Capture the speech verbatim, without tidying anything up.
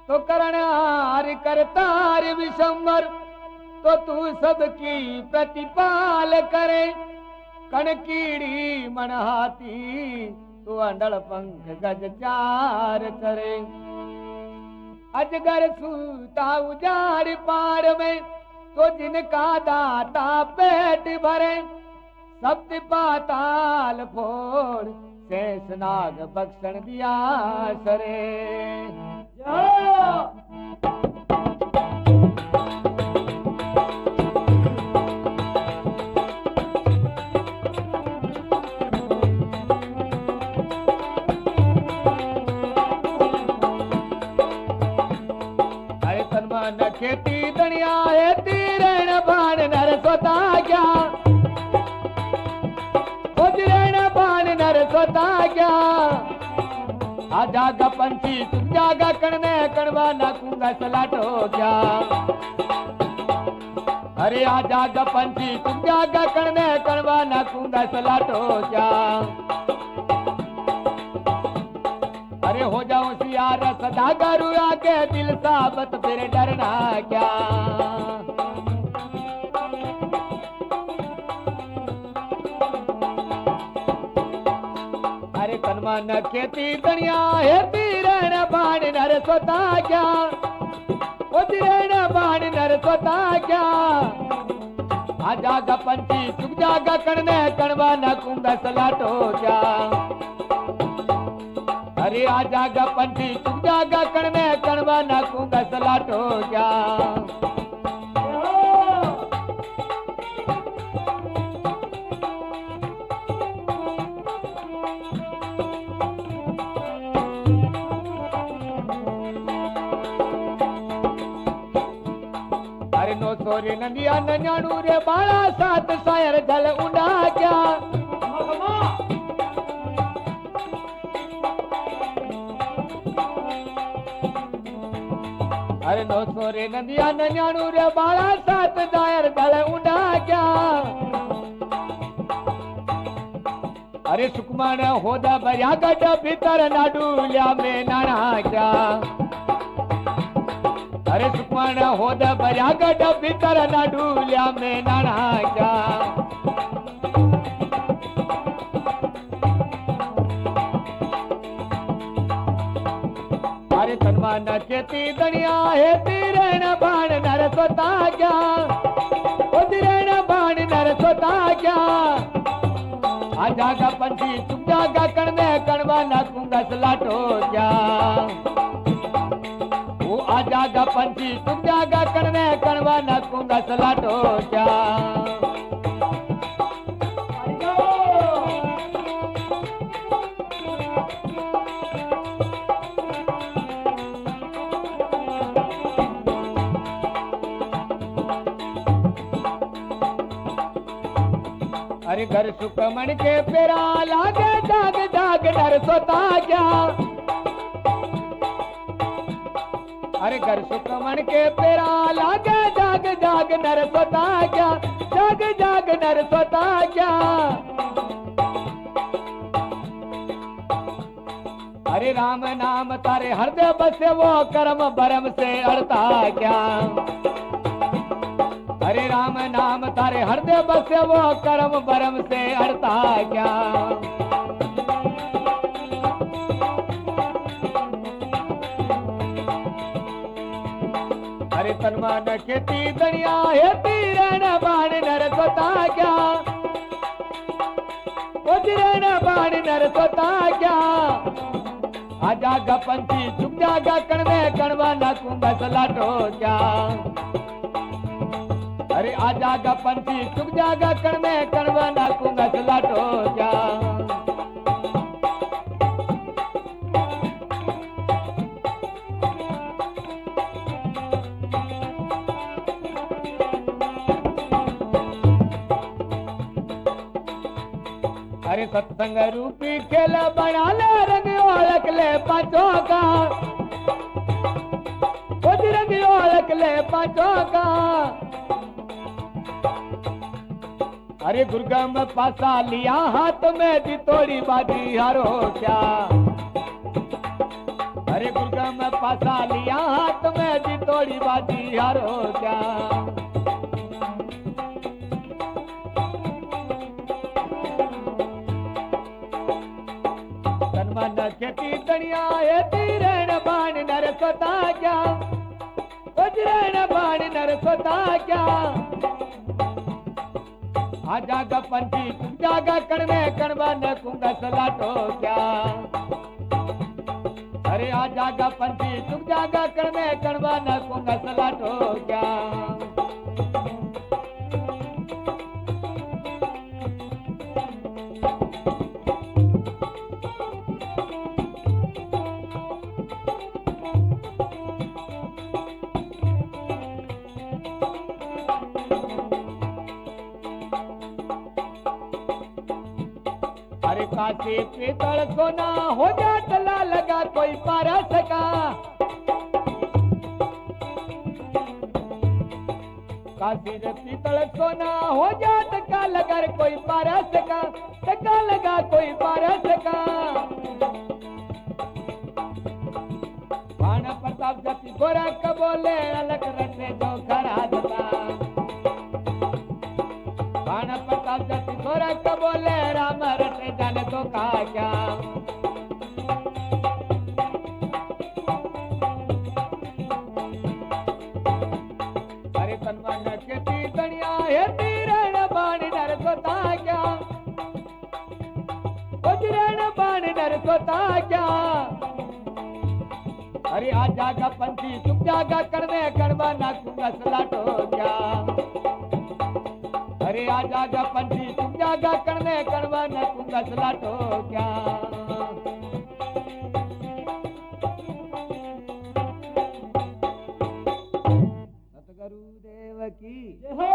तो करणार करतार विशंबर, तो तू सबकी प्रतिपाल करे। कण कीड़ी मन हाथी, तू अंडल पंख गज चार करे। अजगर सूता उजाड़ पार में, तो जिनका दाता पेट भरे। सप्त पाताल फोड़, शेष नाग बख्शण दिया सरे। न खेती दनिया है तीरण बाण नर स्वता क्या। तीरण बाण नर स्वता क्या। आ जागा पंछी तुम जागा कणने कणवा नाकूंगा सलाटो क्या। अरे आ जागा पंछी तुम जागा कणने कणवा नाकूंगा सलाटो क्या। अरे हो जाऊं सियार सदा गरु आके दिल साबत फिर डरना क्या। अरे कनमा न खेती दनिया है तीरण बाण नर स्वता क्या। ओ तीरण बाण नर स्वता क्या। आ जागा पंछी चुप जागा कणने कणवा न कुंगा सलाटो क्या। अरे आ जागा पंछी चुप जागा कणने कणवा नाकूंगा सलाटो क्या। अरे नो सोरी नंदिया नन्याणू रे बाला सात शायर जल उड़ा क्या। अरे नो सोरे नंदिया नन्याणू रे बाला सात दायर दल उड़ा क्या। अरे सुकमान होदा भरिया गड भीतर नाडूल्या में नाना क्या। अरे सुकमान होदा भरिया गड भीतर नाडूल्या में नाना क्या। अरे तन्मा न खेती दनिया है तीरण बाण नर स्वता क्या। ओ तीरण बाण नर स्वता क्या। आ जागा पंछी चुप जागा कणने कणवा नाकूंगा सलाटो क्या। वो आ जागा पंछी चुप जागा कणने कणवा नाकूंगा सलाटो क्या। अरे घर सुकमण के पेरा लागे जाग जाग नर स्वता क्या। अरे घर सुकमण के पेरा लागे जाग जाग नर स्वता क्या। जाग जाग नर स्वता क्या। अरे राम नाम तारे हृदय बसे वो कर्म भरम से अड़ता क्या। अरे राम नाम तारे हृदय बसे वो कर्म भरम से अड़ता क्या। अरे तन्मा न खेती दनिया है तीरण बाण नर स्वता क्या। ओ तीरण बाण नर स्वता क्या। आ जागा पंछी चुप जागा कणवे कणवा नाकूंगा सलाटो क्या। अरे आ जागा पंछी चुप जागा कणवे कणवा नाकूंगा सलाटो क्या। अरे सत्संग रूपी खेल बना ले रंग ओळख ले पांचों का। रंग ओळख ले पांचों का। अरे दुर्गम पासा लिया हाथ में दी तोड़ी बाजी हारो क्या। अरे दुर्गम पासा लिया हाथ में जी तोड़ी बाजी हारो क्या मन खेती तणिया हे तीरण बाण नर सोता क्या उजरण बाण नर सोता क्या आ जागा पंची तुम जागा कण में कणवा न कुंगा सलाटो क्या अरे आ जागा पंची तुम जागा कण में कणवा न कुंगा सलाटो क्या अरे काशी पीतल सोना हो जा तला लगा कोई पारस का काशी रे पीतल सोना हो जा टका लगा कोई पारस का टका लगा कोई पारस का बाण प्रताप जति गोरा कबोले अलग रटे जो खरा दता बाण प्रताप जति गोरा कबोले राम रटे जाने तो का क्या अरे तनवन के ती तणिया हे तीरण बाण नर सोता क्या उजरण बाण नर सोता क्या अरे आ जागा पंथी चुप जागा कण में कणवा ना कुंगा सलाटो क्या अरे आ जागा पंथी चुप जागा कण में कणवा ना कुंगा सलाटो क्या सतगुरु देव की जय हो।